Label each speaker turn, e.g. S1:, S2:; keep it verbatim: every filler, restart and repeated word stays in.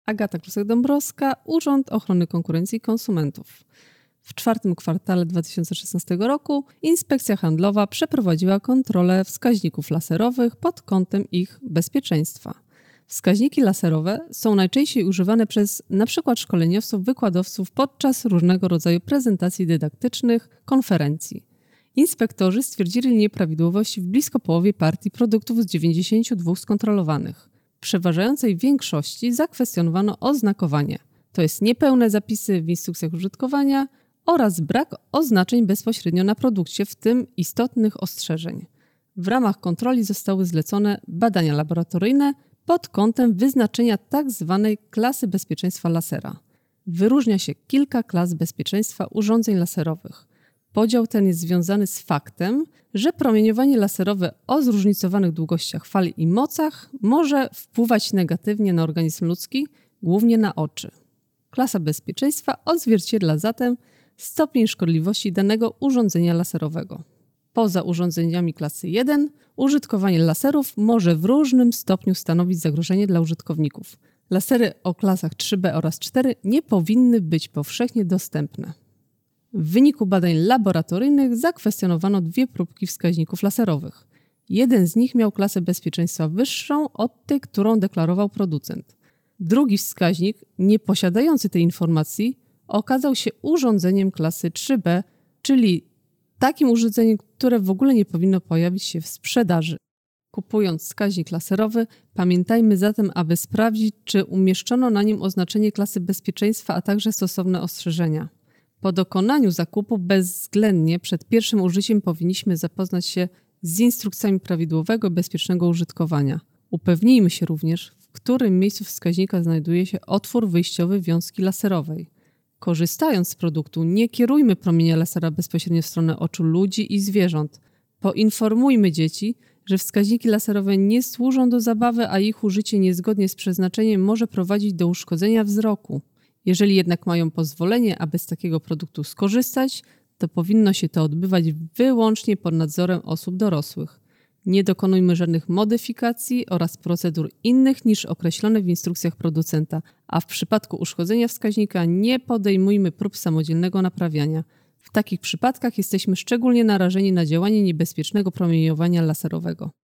S1: Agata Krusek-Dąbrowska, Urząd Ochrony Konkurencji i Konsumentów. W czwartym kwartale dwa tysiące szesnastego roku Inspekcja Handlowa przeprowadziła kontrolę wskaźników laserowych pod kątem ich bezpieczeństwa. Wskaźniki laserowe są najczęściej używane przez np. szkoleniowców, wykładowców podczas różnego rodzaju prezentacji dydaktycznych, konferencji. Inspektorzy stwierdzili nieprawidłowości w blisko połowie partii produktów z dziewięćdziesięciu dwóch skontrolowanych. W przeważającej większości zakwestionowano oznakowanie, to jest niepełne zapisy w instrukcjach użytkowania oraz brak oznaczeń bezpośrednio na produkcie, w tym istotnych ostrzeżeń. W ramach kontroli zostały zlecone badania laboratoryjne pod kątem wyznaczenia tzw. klasy bezpieczeństwa lasera. Wyróżnia się kilka klas bezpieczeństwa urządzeń laserowych. Podział ten jest związany z faktem, że promieniowanie laserowe o zróżnicowanych długościach fali i mocach może wpływać negatywnie na organizm ludzki, głównie na oczy. Klasa bezpieczeństwa odzwierciedla zatem stopień szkodliwości danego urządzenia laserowego. Poza urządzeniami klasy jeden użytkowanie laserów może w różnym stopniu stanowić zagrożenie dla użytkowników. Lasery o klasach trzy B oraz cztery nie powinny być powszechnie dostępne. W wyniku badań laboratoryjnych zakwestionowano dwie próbki wskaźników laserowych. Jeden z nich miał klasę bezpieczeństwa wyższą od tej, którą deklarował producent. Drugi wskaźnik, nie posiadający tej informacji, okazał się urządzeniem klasy trzy B, czyli takim urządzeniem, które w ogóle nie powinno pojawić się w sprzedaży. Kupując wskaźnik laserowy, pamiętajmy zatem, aby sprawdzić, czy umieszczono na nim oznaczenie klasy bezpieczeństwa, a także stosowne ostrzeżenia. Po dokonaniu zakupu bezwzględnie przed pierwszym użyciem powinniśmy zapoznać się z instrukcjami prawidłowego i bezpiecznego użytkowania. Upewnijmy się również, w którym miejscu wskaźnika znajduje się otwór wyjściowy wiązki laserowej. Korzystając z produktu, nie kierujmy promienia lasera bezpośrednio w stronę oczu ludzi i zwierząt. Poinformujmy dzieci, że wskaźniki laserowe nie służą do zabawy, a ich użycie niezgodnie z przeznaczeniem może prowadzić do uszkodzenia wzroku. Jeżeli jednak mają pozwolenie, aby z takiego produktu skorzystać, to powinno się to odbywać wyłącznie pod nadzorem osób dorosłych. Nie dokonujmy żadnych modyfikacji oraz procedur innych niż określone w instrukcjach producenta, a w przypadku uszkodzenia wskaźnika nie podejmujmy prób samodzielnego naprawiania. W takich przypadkach jesteśmy szczególnie narażeni na działanie niebezpiecznego promieniowania laserowego.